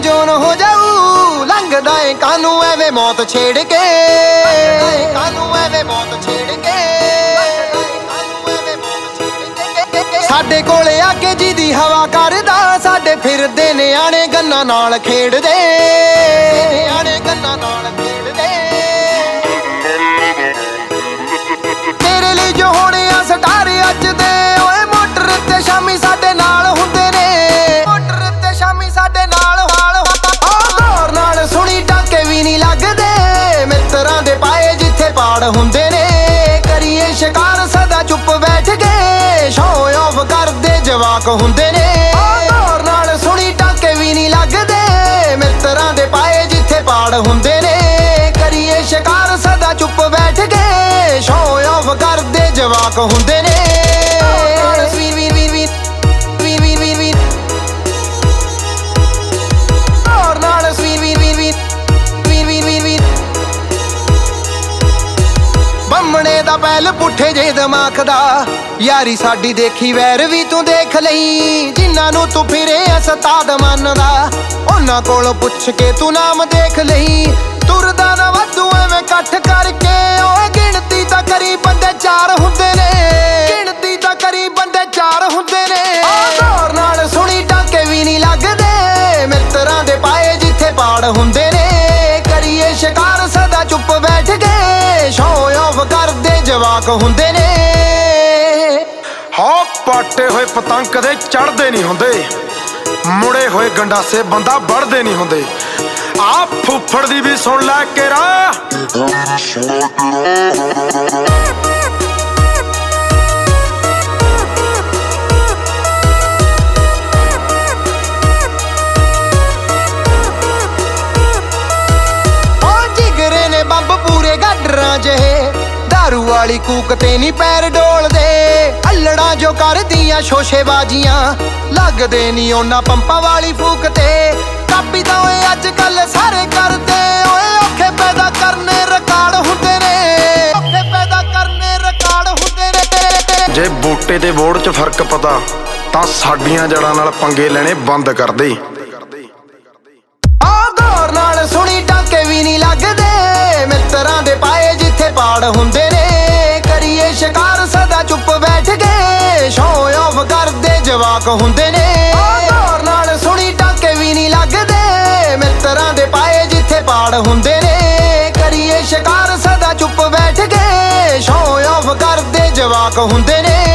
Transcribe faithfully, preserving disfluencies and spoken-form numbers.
Zone ਹੋ ਜਾਊ। ਲੰਘਦਾ ਏ ਕਾਨੂੰ ਐਵੇਂ ਮੌਤ ਛੇੜ ਕੇ, ਕਾਨੂੰ ਐਵੇਂ ਮੌਤ ਛੇੜ ਕੇ, ਸਾਡੇ ਕੋਲੇ ਆ ਕੇ ਜਿਹਦੀ ਹਵਾ ਕਰਦਾ। ਸਾਡੇ ਫਿਰਦੇ ਨਿਆਣੇ ਗੰਨਾਂ ਨਾਲ ਖੇਡਦੇ, ਨਿਆਣੇ ਗੰਨਾਂ ਨਾਲ ਖੇਡਦੇ। ਤੇਰੇ ਲਈ ਜੋ ਹੋਣੇ ਆ ਸਟਾਰ ਅੱਜ ਦੇ, ਓਏ ਮੋਟਰ ਤੇ ਸ਼ਾਮੀ ਸਾਡੇ ਨਾਲ ਹੁੰਦੇ ਨੇ, ਮੋਟਰ ਤੇ ਸ਼ਾਮੀ ਸਾਡੇ ਨਾਲ ਹਾਲ। ਉਹ ਦੌਰ ਨਾਲ ਸੁਣੀ ਟਾਕੇ ਵੀ ਨਹੀਂ ਲੱਗਦੇ, ਮਿੱਤਰਾਂ ਦੇ ਪਾਏ ਜਿੱਥੇ ਪਾੜ ਹੁੰਦੇ ਨੇ। ਕਰੀਏ ਸ਼ਿਕਾਰ ਸਦਾ ਚੁੱਪ ਬੈਠ ਕੇ, ਸ਼ੋਅ ਆਫ ਕਰਦੇ ਜਵਾਕ ਹੁੰਦੇ ਨੇ। ਉਹ ਦੌਰ ਨਾਲ ਸੁਣੀ ਟਾਕੇ ਵੀ ਨਹੀਂ ਲੱਗਦੇ, ਮਿੱਤਰਾਂ ਦੇ ਪਾਏ ਜਿੱਥੇ ਪਾੜ ਹੁੰਦੇ ਨੇ। ਕਰੀਏ ਸ਼ਿਕਾਰ ਸਦਾ ਚੁੱਪ ਬੈਠ ਕੇ, ਸ਼ੋਅ ਆਫ ਕਰਦੇ ਜਵਾਕ ਹੁੰਦੇ ਨੇ। ਵੀਰ ਵੀਰ ਵੀਰ ਵੀਰ ਵੀਰ ਵੀਰ ਵੀਰ ਵੀਰ ਦੌਰ ਨਾਲ ਵੀਰ ਵੀਰ ਵੀਰ ਵੀਰ ਵੀਰ ਵੀਰ ਵੀਰ ਵੀਰ ਬੰਮਣੇ ਦਾ ਪਹਿਲ ਪੁੱਠੇ ਜੇ ਦਿਮਾਗ ਦਾ, ਯਾਰੀ ਸਾਡੀ ਦੇਖੀ ਵੈਰ ਵੀ ਤੂੰ ਦੇਖ ਲਈ। ਜਿਨ੍ਹਾਂ ਨੂੰ ਤੂੰ ਫਿਰੇ ਉਸਤਾਦ ਮੰਨਦਾ, ਉਹਨਾਂ ਕੋਲੋਂ ਪੁੱਛ ਕੇ ਤੂੰ ਨਾਮ ਦੇਖ ਲਈ। ਤੁਰਦਾ ਨਾ ਵਾਧੂ ਐਵੇਂ ਇਕੱਠ ਕਰਕੇ, ਓਏ ਗਿਣਤੀ ਤਾਂ ਕਰੀ ਬੰਦੇ ਚਾਰ ਹੁੰਦੇ ਨੇ, ਗਿਣਤੀ ਤਾਂ ਕਰੀ ਬੰਦੇ ਚਾਰ ਹੁੰਦੇ ਨੇ। ਉਹ ਦੌਰ ਨਾਲ ਸੁਣੀ ਟਾਕੇ ਵੀ ਨਹੀਂ ਲੱਗਦੇ, ਮਿੱਤਰਾਂ ਦੇ ਪਾਏ ਜਿੱਥੇ ਪਾੜ ਹੁੰਦੇ ਨੇ। ਕਰੀਏ ਸ਼ਿਕਾਰ ਸਦਾ ਚੁੱਪ ਬੈਠ ਕੇ, ਸ਼ੋਅ ਆਫ ਕਰਦੇ ਜਵਾਕ ਹੁੰਦੇ ਨੇ। ਹਾਂ ਪਾਟੇ ਹੋਏ ਪਤੰਗ ਕਦੇ ਚੜਦੇ ਨਹੀਂ ਹੁੰਦੇ, ਮੁੜੇ ਹੋਏ ਗੰਡਾਸੇ ਬੰਦਾ ਵੜਦੇ ਨਹੀਂ ਹੁੰਦੇ। ਆ ਫੁੱਫੜ ਦੀ ਵੀ ਸੁਣ ਲੈ ਕੇ ਰਾ, ਜਿਗਰੇ ਨੇ ਬੰਬ ਪੂਰੇ ਗਾਡਰਾਂ ਜਿਹੇ, ਦਾਰੂ ਵਾਲੀ ਕੂਕ ਤੇ ਨੀ ਪੈਰ ਡੋਲਦੇ। ਅਲੜਾਂ ਜੋ ਕਰਦੀਆਂ ਸ਼ੋਸ਼ੇਬਾਜ਼ੀਆਂ, ਲੱਗਦੇ ਨੀ ਉਹਨਾਂ ਪੰਪਾਂ ਵਾਲੀ ਫੂਕ ਤੇ। ਕਾਪੀ ਤਾਂ ਓਏ ਅੱਜ ਕੱਲ ਸਾਰੇ ਕਰਦੇ, ਓਏ ਔਖੇ ਪੈਦਾ ਕਰਨੇ ਰਿਕਾਰਡ ਹੁੰਦੇ ਨੇ, ਔਖੇ ਪੈਦਾ ਕਰਨੇ ਰਿਕਾਰਡ ਹੁੰਦੇ ਨੇ। ਜੇ ਬੂਟੇ ਤੇ ਬੋੜ 'ਚ ਫਰਕ ਪਤਾ, ਤਾਂ ਸਾਡੀਆਂ ਜੜਾਂ ਨਾਲ ਪੰਗੇ ਲੈਣੇ ਬੰਦ ਕਰ ਦੇ। ਆਹ ਦੌਰ ਨਾਲ ਸੁਣੀ ਟਾਕੇ ਵੀ ਨਹੀਂ ਲੱਗਦੇ, ਮਿੱਤਰਾਂ ਦੇ ਪਾਏ ਜਿੱਥੇ ਪਾੜ ਹੁੰਦੇ ਨੇ। ਕਰੀਏ ਸ਼ਿਕਾਰ ਸਦਾ ਚੁੱਪ ਬੈਠ ਕੇ, ਸ਼ੋਅ ਆਫ ਕਰਦੇ ਜਵਾਕ ਹੁੰਦੇ ਨੇ। ਆਹ ਦੌਰ ਨਾਲ ਸੁਣੀ ਟਾਕੇ ਵੀ ਨਹੀਂ ਲੱਗਦੇ, ਮਿੱਤਰਾਂ ਦੇ ਪਾਏ ਜਿੱਥੇ ਪਾੜ ਹੁੰਦੇ ਨੇ। ਕਰੀਏ ਸ਼ਿਕਾਰ ਸਦਾ ਚੁੱਪ ਬੈਠ ਕੇ, ਸ਼ੋਅ ਆਫ ਕਰਦੇ ਜਵਾਕ ਹੁੰਦੇ ਨੇ।